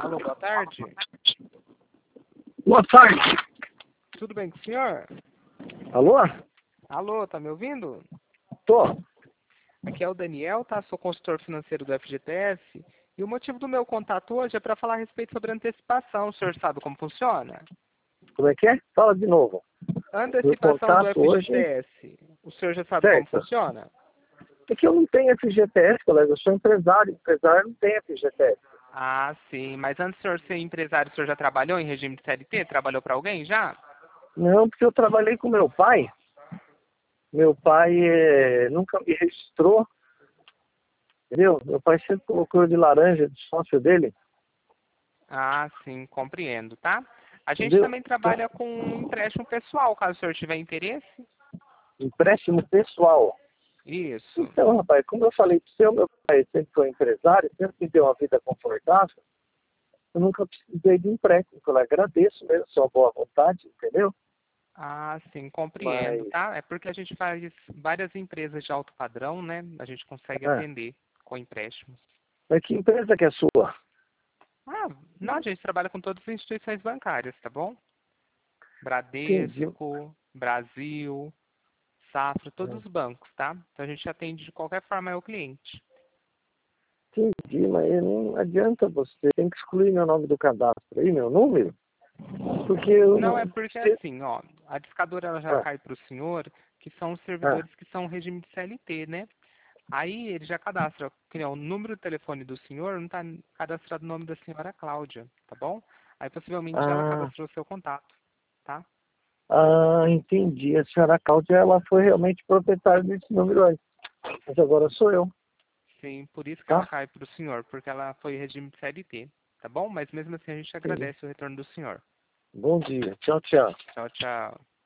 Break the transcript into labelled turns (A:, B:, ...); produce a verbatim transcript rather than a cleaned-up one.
A: Alô, boa tarde.
B: Boa tarde.
A: Tudo bem com o senhor?
B: Alô?
A: Alô, tá me ouvindo?
B: Tô.
A: Aqui é o Daniel, tá? Sou consultor financeiro do F G T S. E o motivo do meu contato hoje é para falar a respeito sobre antecipação. O senhor sabe como funciona?
B: Como é que é? Fala de novo. Meu
A: Antecipação do
B: contato
A: F G T S.
B: hoje...
A: O senhor já sabe como
B: Certo.
A: funciona?
B: É que eu não tenho F G T S, colega. Eu sou empresário. Empresário não tem F G T S.
A: Ah, sim. Mas antes do senhor ser empresário, o senhor já trabalhou em regime de C L T? Trabalhou para alguém já?
B: Não, porque eu trabalhei com meu pai. Meu pai eh, nunca me registrou. Entendeu? Meu pai sempre colocou eu de laranja, de sócio dele.
A: Ah, sim. Compreendo, tá? A gente
B: Entendeu?
A: também trabalha com um empréstimo pessoal, caso o senhor tiver interesse.
B: Empréstimo pessoal.
A: Isso.
B: Então, rapaz, como eu falei para o seu, meu pai sempre foi empresário, sempre me deu uma vida confortável. Eu nunca precisei de empréstimo. Eu agradeço mesmo a sua boa vontade, entendeu?
A: Ah, sim, compreendo,
B: Mas,
A: tá? É porque a gente faz várias empresas de alto padrão, né? A gente consegue
B: ah,
A: atender com empréstimos.
B: mas que empresa que é sua?
A: Ah, não, a gente trabalha com todas as instituições bancárias, tá bom?
B: Entendi.
A: Bradesco, Brasil, Safra, todos
B: Ah,
A: os bancos, tá? Então a gente atende de qualquer forma ao cliente.
B: entendi, mas não adianta você. Tem que excluir meu nome do cadastro aí, meu número. Porque eu
A: Não, é
B: não.
A: porque
B: Você,
A: assim, ó, a discadora ela já
B: ah,
A: cai para o senhor, que são os
B: ah,
A: servidores que são regime de C L T, né? Aí ele já cadastra, que nem o número do telefone do senhor não está cadastrado o nome da senhora Cláudia, tá bom? Aí possivelmente ela
B: ah,
A: cadastrou o seu contato, tá?
B: ah, entendi. A senhora Cláudia, ela foi realmente proprietária desse número aí. Mas agora sou eu,
A: Sim, por isso que ela
B: tá?
A: cai para o senhor, porque ela foi regime de C L T, tá bom? Mas mesmo assim a gente
B: Entendi.
A: agradece o retorno do senhor.
B: Bom dia. Tchau, tchau.
A: Tchau, tchau.